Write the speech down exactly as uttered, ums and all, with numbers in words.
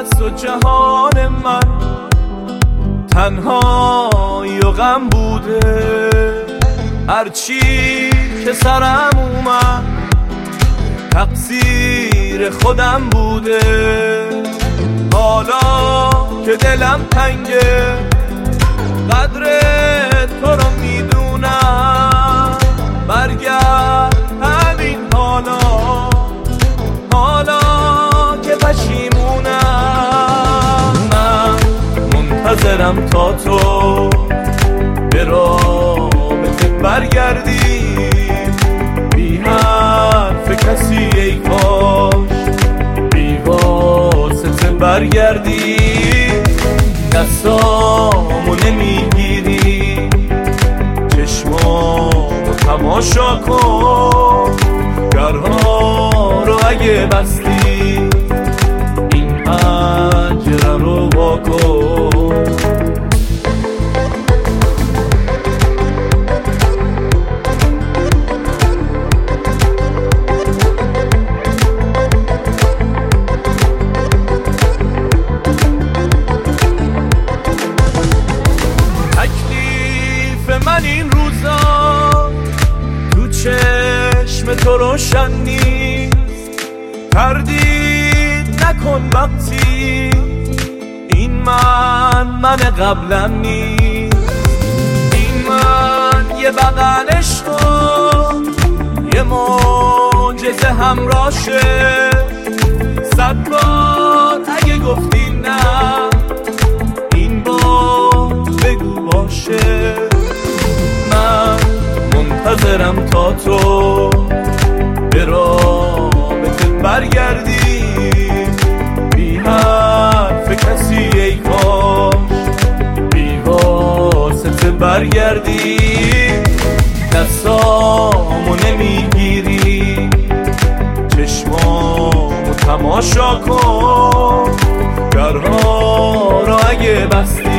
است و جهان من تنهایی و غم بوده. هرچی که سرم اومد تقصیر خودم بوده. حالا که دلم تنگه قدر تو رو میدونم. برگرد همین حالا، حالا که پشیمونم. من منتظرم تا تو به رابطه برگردی، بی حرف کسی ای کاش بی واسطه برگردی. دستامو نمیگیری، چشمامو تماشا کن، درها رو اگه بستی این پنجره رو وا کن. من این روزا تو چشم تو روشن نیست. تردید نکن وقتی این من من قبلا نیست. این من یه بغل عشقا یه معجزه همراشه. صد بار اگه گفتی نه این بار بگو باشه. منتظرم تا تو به رابطه برگردی، بی حرف کسی ای کاش بی واسطه برگردی. دستامو نمیگیری، چشمامو تماشا کن، درها رو اگه بستی